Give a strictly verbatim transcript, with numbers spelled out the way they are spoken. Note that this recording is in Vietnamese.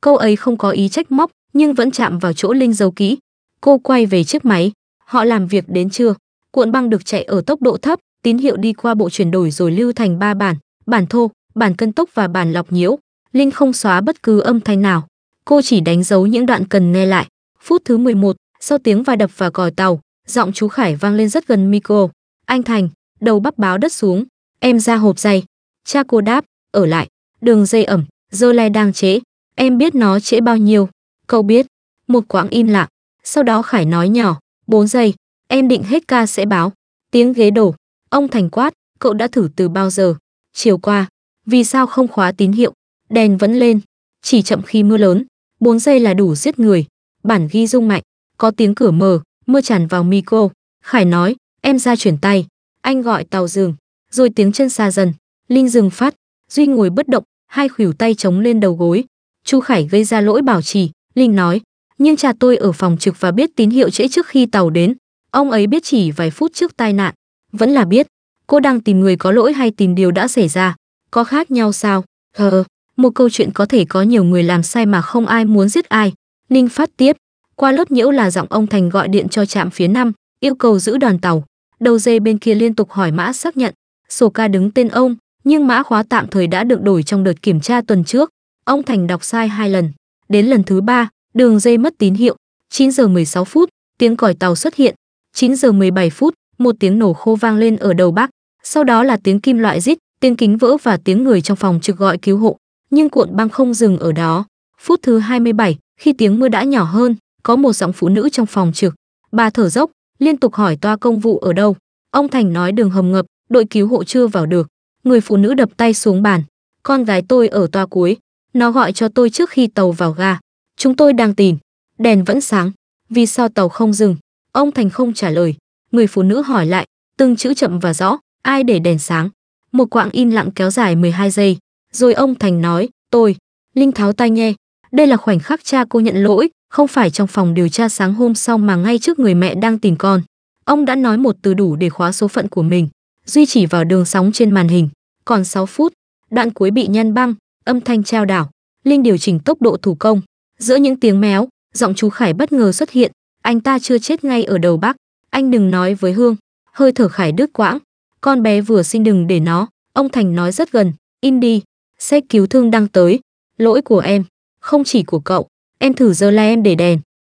Câu ấy không có ý trách móc, nhưng vẫn chạm vào chỗ Linh giấu kỹ. Cô quay về chiếc máy. Họ làm việc đến trưa. Cuộn băng được chạy ở tốc độ thấp, tín hiệu đi qua bộ chuyển đổi rồi lưu thành ba bản: bản thô, bản cân tốc và bản lọc nhiễu. Linh không xóa bất cứ âm thanh nào. Cô chỉ đánh dấu những đoạn cần nghe lại. Phút thứ mười một, sau tiếng va đập và còi tàu, giọng chú Khải vang lên rất gần micro. Anh Thành, đầu bắp báo đất xuống. Em ra hộp giày. Cha cô đáp, ở lại. Đường dây ẩm, dơ le đang trễ. Em biết nó trễ bao nhiêu. Cậu biết. Một quãng im lặng. Sau đó Khải nói nhỏ, bốn giây. Em định hết ca sẽ báo. Tiếng ghế đổ. Ông Thành quát, cậu đã thử từ bao giờ? Chiều qua. Vì sao không khóa tín hiệu? Đèn vẫn lên. Chỉ chậm khi mưa lớn. bốn giây là đủ giết người. Bản ghi rung mạnh. Có tiếng cửa mở, mưa tràn vào micro. Khải nói, em ra chuyển tay. Anh gọi tàu dừng. Rồi tiếng chân xa dần. Linh dừng phát. Duy ngồi bất động, hai khuỷu tay chống lên đầu gối. Chu Khải gây ra lỗi bảo trì. Linh nói, nhưng cha tôi ở phòng trực và biết tín hiệu trễ trước khi tàu đến. Ông ấy biết chỉ vài phút trước tai nạn. Vẫn là biết. Cô đang tìm người có lỗi hay tìm điều đã xảy ra? Có khác nhau sao? Hờ, một câu chuyện có thể có nhiều người làm sai mà không ai muốn giết ai. Linh phát tiếp. Qua lớp nhiễu là giọng ông Thành gọi điện cho trạm phía năm, yêu cầu giữ đoàn tàu. Đầu dây bên kia liên tục hỏi mã xác nhận. Sổ ca đứng tên ông, nhưng mã khóa tạm thời đã được đổi trong đợt kiểm tra tuần trước. Ông Thành đọc sai hai lần. Đến lần thứ ba, đường dây mất tín hiệu. chín giờ mười sáu phút, tiếng còi tàu xuất hiện. chín giờ mười bảy phút, một tiếng nổ khô vang lên ở đầu bắc. Sau đó là tiếng kim loại rít, tiếng kính vỡ và tiếng người trong phòng trực gọi cứu hộ. Nhưng cuộn băng không dừng ở đó. Phút thứ hai mươi bảy, khi tiếng mưa đã nhỏ hơn, có một giọng phụ nữ trong phòng trực. Bà thở dốc, liên tục hỏi toa công vụ ở đâu. Ông Thành nói đường hầm ngập, đội cứu hộ chưa vào được. Người phụ nữ đập tay xuống bàn. Con gái tôi ở toa cuối. Nó gọi cho tôi trước khi tàu vào ga. Chúng tôi đang tìm. Đèn vẫn sáng. Vì sao tàu không dừng? Ông Thành không trả lời. Người phụ nữ hỏi lại, từng chữ chậm và rõ. Ai để đèn sáng? Một quãng im lặng kéo dài mười hai giây. Rồi ông Thành nói, tôi. Linh tháo tai nghe. Đây là khoảnh khắc cha cô nhận lỗi, không phải trong phòng điều tra sáng hôm sau mà ngay trước người mẹ đang tìm con. Ông đã nói một từ đủ để khóa số phận của mình. Duy chỉ vào đường sóng trên màn hình. Còn sáu phút, đoạn cuối bị nhăn băng, âm thanh trao đảo. Linh điều chỉnh tốc độ thủ công. Giữa những tiếng méo, giọng chú Khải bất ngờ xuất hiện. Anh ta chưa chết ngay ở đầu bắc. Anh đừng nói với Hương. Hơi thở Khải đứt quãng. Con bé vừa sinh đừng để nó. Ông Thành nói rất gần. Im đi. Xe cứu thương đang tới. Lỗi của em. Không chỉ của cậu. Em thử giờ là em để đèn.